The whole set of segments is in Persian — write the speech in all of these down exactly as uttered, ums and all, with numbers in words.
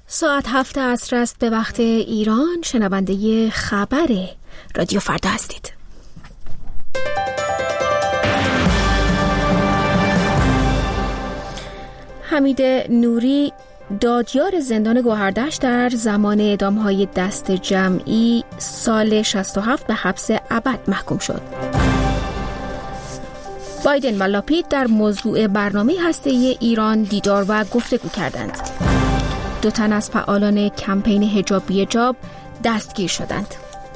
ساعت هفت عصر است به وقت ایران. شنونده خبر رادیو فردا هستید. حمید نوری دادیار زندان گوهردشت در زمان اعدام‌های دست جمعی سال شصت و هفت به حبس ابد محکوم شد. بایدن و لاپید در موضوع برنامه هسته‌ای ایران دیدار و گفتگو کردند. دو تن از فعالان کمپین حجاب بی حجاب دستگیر شدند.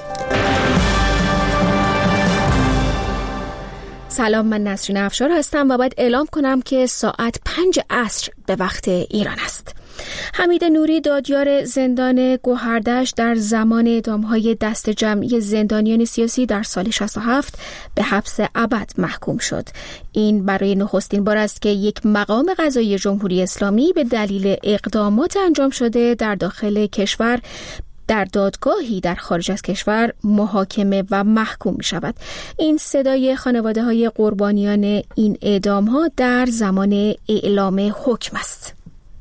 سلام، من نسرین افشار هستم و باید اعلام کنم که ساعت پنج عصر به وقت ایران است. حمید نوری دادیار زندان گوهردشت در زمان اعدام‌های دست جمعی زندانیان سیاسی در سال شصت و هفت به حبس ابد محکوم شد. این برای نخستین بار است که یک مقام قضایی جمهوری اسلامی به دلیل اقدامات انجام شده در داخل کشور در دادگاهی در خارج از کشور محاکمه و محکوم می شود. این صدای خانواده های قربانیان این اعدام ها در زمان اعلام حکم است.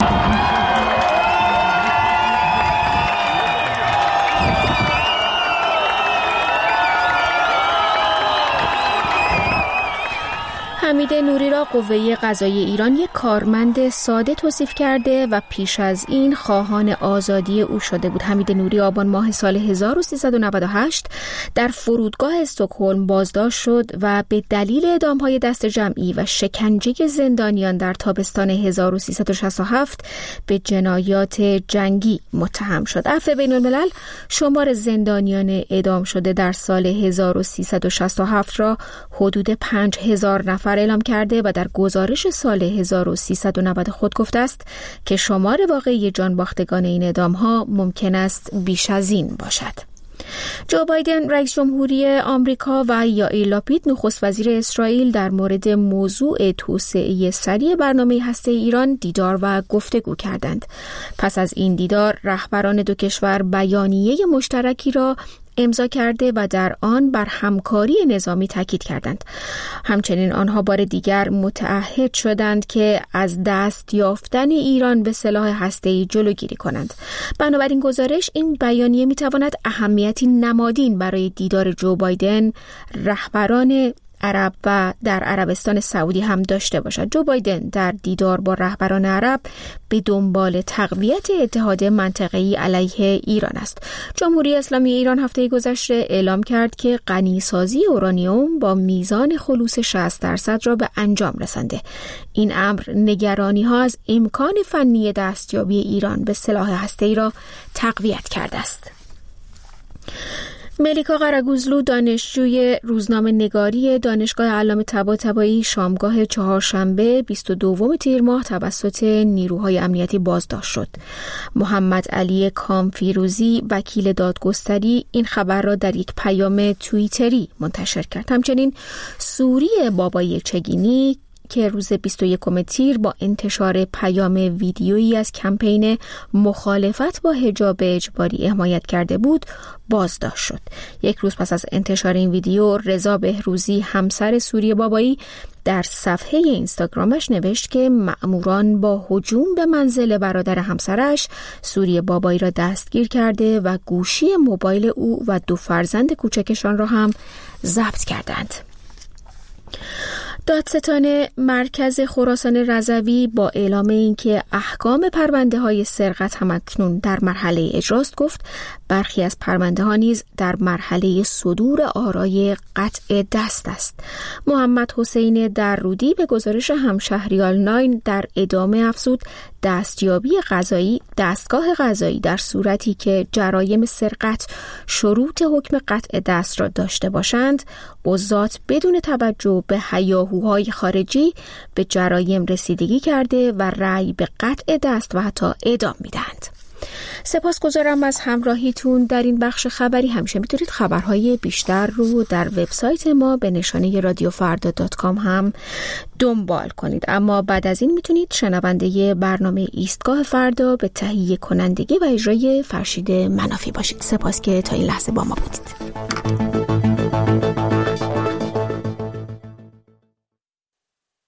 حمید نوری را قوه قضاییه ایران یک کارمند ساده توصیف کرده و پیش از این خواهان آزادی او شده بود. حمید نوری آبان ماه سال هزار و سیصد و نود و هشت در فرودگاه استکهلم بازداشت شد و به دلیل اعدام‌های دست جمعی و شکنجه زندانیان در تابستان هزار و سیصد و شصت و هفت به جنایات جنگی متهم شد. عفو بین الملل شمار زندانیان اعدام شده در سال هزار و سیصد و شصت و هفت را حدود پنج هزار نفر اعلام کرده و در گزارش سال هزار و سیصد و نود خود گفته است که شمار واقعی جانباختگان این اعدام‌ها ممکن است بیش از این باشد. جو بایدن رئیس جمهوری آمریکا و یائیر لاپید نخست وزیر اسرائیل در مورد موضوع توسعه سریع برنامه هسته ایران دیدار و گفتگو کردند. پس از این دیدار رهبران دو کشور بیانیه مشترکی را امضا کرده و در آن بر همکاری نظامی تاکید کردند. همچنین آنها بار دیگر متعهد شدند که از دست یافتن ایران به سلاح هسته‌ای جلوگیری کنند. بنابراین گزارش این بیانیه می‌تواند اهمیتی نمادین برای دیدار جو بایدن، رهبران عرب و در عربستان سعودی هم داشته باشد. جو بایدن در دیدار با رهبران عرب به دنبال تقویت اتحاد منطقه‌ای علیه ایران است. جمهوری اسلامی ایران هفته گذشته اعلام کرد که غنیسازی اورانیوم با میزان خلوص شصت درصد را به انجام رسانده. این امر نگرانی‌ها از امکان فنی دستیابی ایران به سلاح هسته‌ای را تقویت کرده است. ملیکا قره‌گوزلو دانشجوی روزنامه نگاری دانشگاه علامه طباطبایی شامگاه چهارشنبه بیست و دوم تیر ماه توسط نیروهای امنیتی بازداشت شد. محمد علی کامفیروزی وکیل دادگستری این خبر را در یک پیام توییتری منتشر کرد. همچنین سوری بابای چگینی که روز بیست و یکم تیر با انتشار پیام ویدیویی از کمپین مخالفت با حجاب اجباری حمایت کرده بود بازداشت شد. یک روز پس از انتشار این ویدیو رضا بهروزی همسر سوری بابایی در صفحه اینستاگرامش نوشت که مأموران با هجوم به منزل برادر همسرش سوری بابایی را دستگیر کرده و گوشی موبایل او و دو فرزند کوچکشان را هم ضبط کردند. دادستان مرکز خراسان رضوی با اعلام اینکه احکام پرونده های سرقت همکنون در مرحله اجراست گفت برخی از پرونده ها نیز در مرحله صدور آرای قطع دست است. محمد حسین درودی به گزارش همشهریال ناین در ادامه افزود دستیابی قضایی دستگاه قضایی در صورتی که جرایم سرقت شروط حکم قطع دست را داشته باشند قضات بدون توجه به هیاهوهای خارجی به جرایم رسیدگی کرده و رأی به قطع دست و حتی اعدام میدهند. سپاسگزارم از همراهیتون در این بخش خبری. همیشه میتونید خبرهای بیشتر رو در وبسایت ما به نشانه رادیو فردا دات کام هم دنبال کنید. اما بعد از این میتونید شنونده برنامه ایستگاه فردا به تهیه کنندگی و اجرای فرشید منافی باشید. سپاس که تا این لحظه با ما بودید.